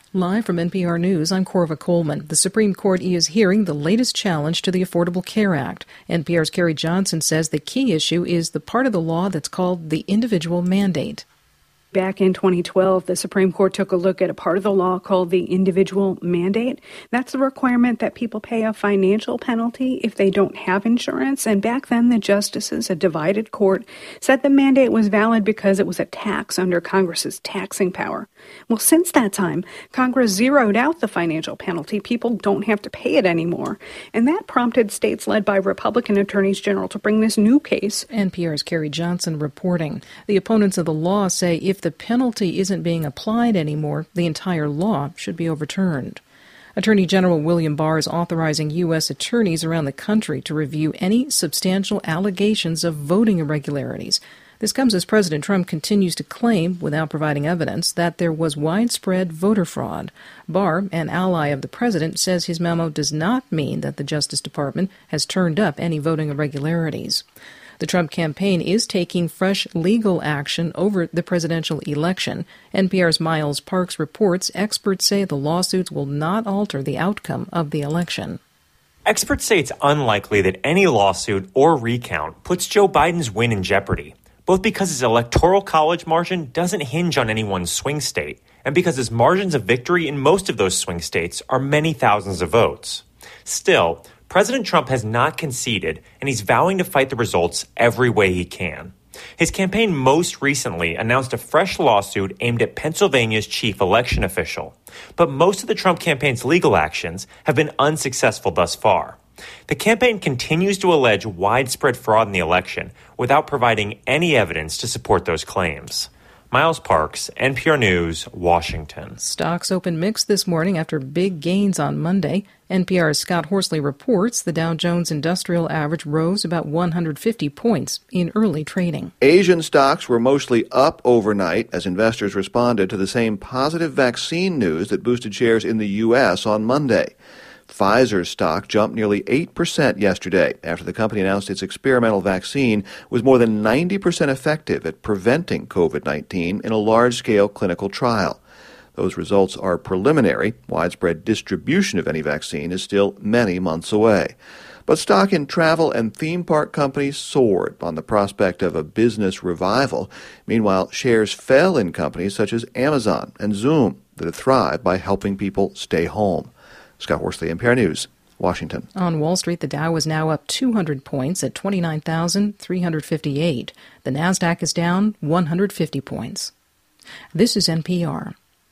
Live from NPR News, I'm Corva Coleman. The Supreme Court is hearing the latest challenge to the Affordable Care Act. NPR's Carrie Johnson says the key issue is the part of the law that's called the individual mandate. Back in 2012, the Supreme Court took a look at a part of the law called the individual mandate. That's the requirement that people pay a financial penalty if they don't have insurance. And back then, the justices, a divided court, said the mandate was valid because it was a tax under Congress's taxing power. Well, since that time, Congress zeroed out the financial penalty. People don't have to pay it anymore. And that prompted states led by Republican attorneys general to bring this new case. NPR's Carrie Johnson reporting. The opponents of the law say if the penalty isn't being applied anymore, the entire law should be overturned. Attorney General William Barr is authorizing U.S. attorneys around the country to review any substantial allegations of voting irregularities. This comes as President Trump continues to claim, without providing evidence, that there was widespread voter fraud. Barr, an ally of the president, says his memo does not mean that the Justice Department has turned up any voting irregularities. The Trump campaign is taking fresh legal action over the presidential election. NPR's Miles Parks reports experts say the lawsuits will not alter the outcome of the election. Experts say it's unlikely that any lawsuit or recount puts Joe Biden's win in jeopardy, both because his electoral college margin doesn't hinge on any one swing state, and because his margins of victory in most of those swing states are many thousands of votes. Still, President Trump has not conceded, and he's vowing to fight the results every way he can. His campaign most recently announced a fresh lawsuit aimed at Pennsylvania's chief election official. But most of the Trump campaign's legal actions have been unsuccessful thus far. The campaign continues to allege widespread fraud in the election without providing any evidence to support those claims. Miles Parks, NPR News, Washington. Stocks opened mixed this morning after big gains on Monday. NPR's Scott Horsley reports the Dow Jones Industrial Average rose about 150 points in early trading. Asian stocks were mostly up overnight as investors responded to the same positive vaccine news that boosted shares in the U.S. on Monday. Pfizer's stock jumped nearly 8% yesterday after the company announced its experimental vaccine was more than 90% effective at preventing COVID-19 in a large-scale clinical trial. Those results are preliminary. Widespread distribution of any vaccine is still many months away. But stock in travel and theme park companies soared on the prospect of a business revival. Meanwhile, shares fell in companies such as Amazon and Zoom that have thrived by helping people stay home. Scott Horsley, NPR News, Washington. On Wall Street, the Dow is now up 200 points at 29,358. The Nasdaq is down 150 points. This is NPR.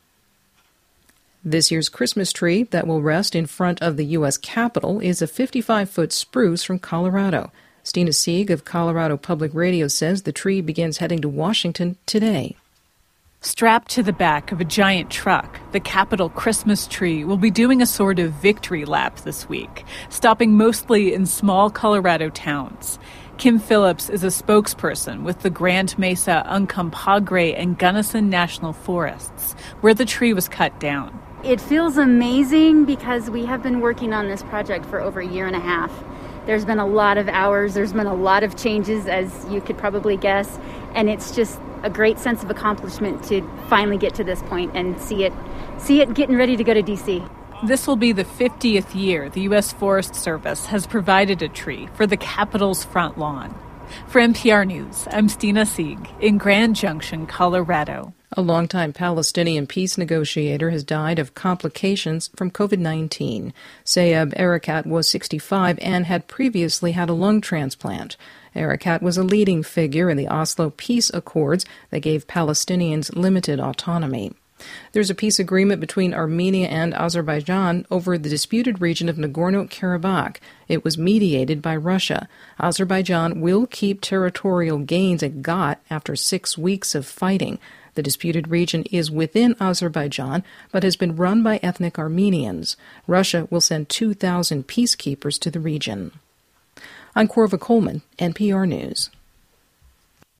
This year's Christmas tree that will rest in front of the U.S. Capitol is a 55-foot spruce from Colorado. Stina Sieg of Colorado Public Radio says the tree begins heading to Washington today. Strapped to the back of a giant truck, the Capitol Christmas tree will be doing a sort of victory lap this week, stopping mostly in small Colorado towns. Kim Phillips is a spokesperson with the Grand Mesa, Uncompahgre, and Gunnison National Forests, where the tree was cut down. It feels amazing because we have been working on this project for over a year and a half. There's been a lot of hours, there's been a lot of changes, as you could probably guess, and it's just a great sense of accomplishment to finally get to this point and see it getting ready to go to D.C. This will be the 50th year the U.S. Forest Service has provided a tree for the Capitol's front lawn. For NPR News, I'm Stina Sieg in Grand Junction, Colorado. A longtime Palestinian peace negotiator has died of complications from COVID-19. Sayeb Erekat was 65 and had previously had a lung transplant. Erekat was a leading figure in the Oslo Peace Accords that gave Palestinians limited autonomy. There's a peace agreement between Armenia and Azerbaijan over the disputed region of Nagorno-Karabakh. It was mediated by Russia. Azerbaijan will keep territorial gains it got after 6 weeks of fighting. The disputed region is within Azerbaijan, but has been run by ethnic Armenians. Russia will send 2,000 peacekeepers to the region. I'm Corva Coleman, NPR News.